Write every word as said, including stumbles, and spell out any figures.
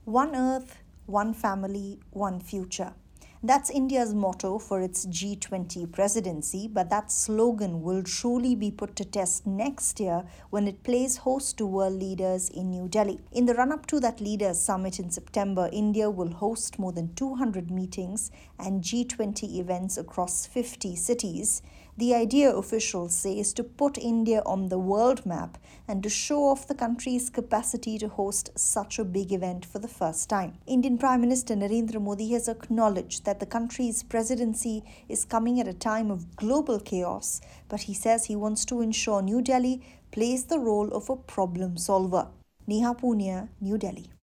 One Earth, One Family, One Future. That's India's motto for its G twenty presidency, but that slogan will truly be put to test next year when it plays host to world leaders in New Delhi. In the run up to that leaders summit in September, India will host more than two hundred meetings and G twenty events across fifty cities. The idea, officials say, is to put India on the world map and to show off the country's capacity to host such a big event for the first time. Indian Prime Minister Narendra Modi has acknowledged that the country's presidency is coming at a time of global chaos, but he says he wants to ensure New Delhi plays the role of a problem solver. Neha Punia, New Delhi.